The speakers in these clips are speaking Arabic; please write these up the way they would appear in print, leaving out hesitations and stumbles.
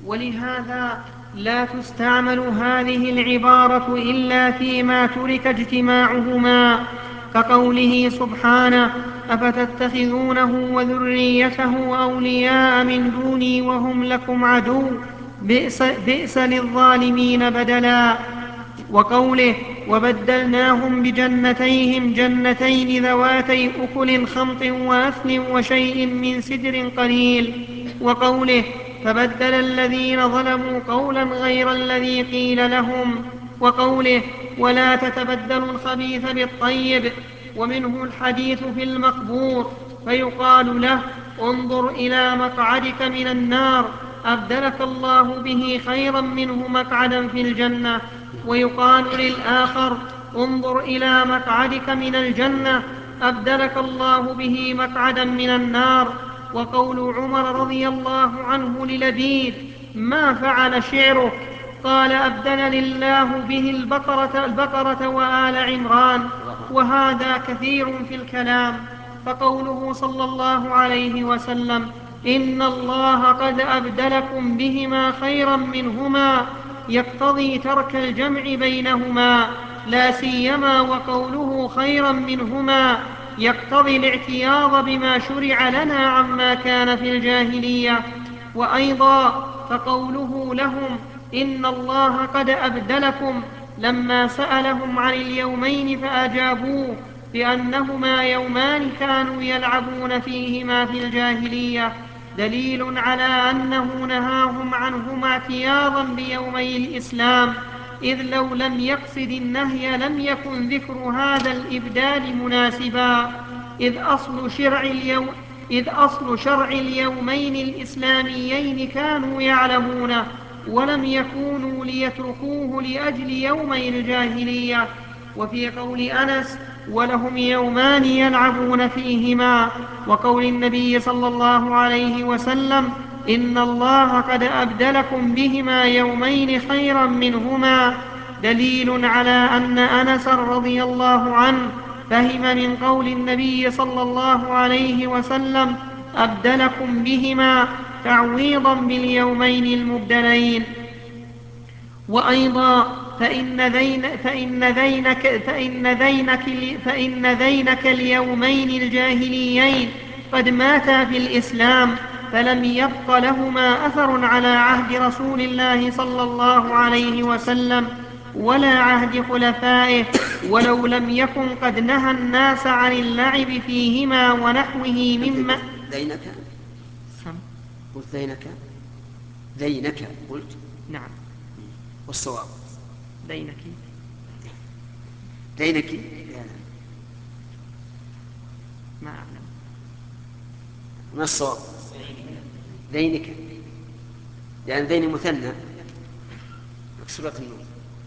ولهذا لا تستعمل هذه العبارة إلا فيما ترك اجتماعهما، كقوله سبحانه: أفتتخذونه وذريته أولياء من دوني وهم لكم عدو بئس للظالمين بدلا. وقوله: وبدلناهم بجنتيهم جنتين ذواتي أكل خمط وأثل وشيء من سدر قليل. وقوله: فبدل الذين ظلموا قولا غير الذي قيل لهم. وقوله: ولا تتبدلوا الخبيث بالطيب. ومنه الحديث في المقبور، فيقال له: انظر إلى مقعدك من النار أبدلك الله به خيرا منه مقعدا في الجنة. ويقال للآخر: انظر إلى مقعدك من الجنة أبدلك الله به مقعدا من النار. وقول عمر رضي الله عنه للبيد: ما فعل شعرك؟ قال: أبدلني الله به البقرة وآل عمران. وهذا كثير في الكلام. فقوله صلى الله عليه وسلم: إن الله قد أبدلكم بهما خيرا منهما، يقتضي ترك الجمع بينهما، لا سيما وقوله خيرا منهما يقتضي الاعتياض بما شرع لنا عما كان في الجاهلية. وأيضا فقوله لهم: إن الله قد أبدلكم، لما سألهم عن اليومين فأجابوه بأنهما يومان كانوا يلعبون فيهما في الجاهلية، دليل على أنه نهاهم عنهما اعتياضا بيومي الإسلام، إذ لو لم يقصد النهي لم يكن ذكر هذا الإبدال مناسبا، إذ أصل شرع اليومين الإسلاميين كانوا يعلمونه، ولم يكونوا ليتركوه لأجل يومي الجاهلية. وفي قول أنس: ولهم يومان يلعبون فيهما، وقول النبي صلى الله عليه وسلم: إن الله قد أبدلكم بهما يومين خيرا منهما، دليل على أن أنس رضي الله عنه فهم من قول النبي صلى الله عليه وسلم: أبدلكم بهما تعويضا باليومين المبدلين. وأيضا فإن ذينك اليومين الجاهليين قد ماتا في الإسلام، فلم يبق لهما أثر على عهد رسول الله صلى الله عليه وسلم ولا عهد خلفائه، ولو لم يكن قد نهى الناس عن اللعب فيهما ونحوه مما ذينك قلت ذينك قلت نعم. والصواب دينك ما أعلم ما الصواب؟ ذينك، لأن ذين مثنى مكسورة النون.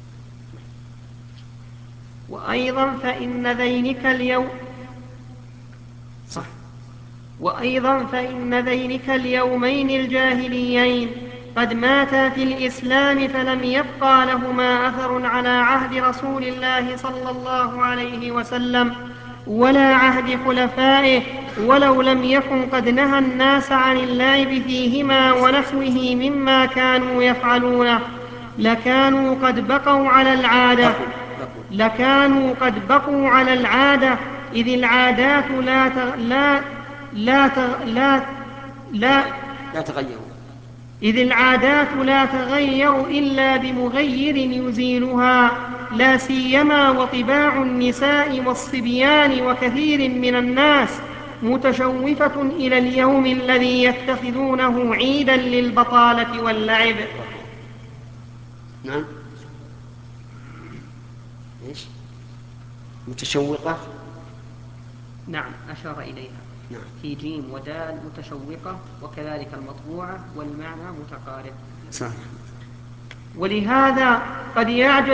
وأيضا فإن ذينك اليوم صح. وأيضا فإن ذينك اليومين الجاهليين قد ماتا في الإسلام، فلم يبقى لهما أثر على عهد رسول الله صلى الله عليه وسلم ولا عهد خلفائه، ولو لم يكن قد نهى الناس عن اللعب فيهما ونحوه مما كانوا يفعلونه، لكانوا قد بقوا على العادة، إذ العادات لا تغير إلا بمغير يزيلها، لا سيما وطباع النساء والصبيان وكثير من الناس متشوفة إلى اليوم الذي يتخذونه عيدا للبطالة واللعب. نعم. إيش متشوقة؟ نعم أشار إليها. نعم. في جيم ودال متشوقة، وكذلك المطبوعة والمعنى متقارب. صح. ولهذا قد يعجب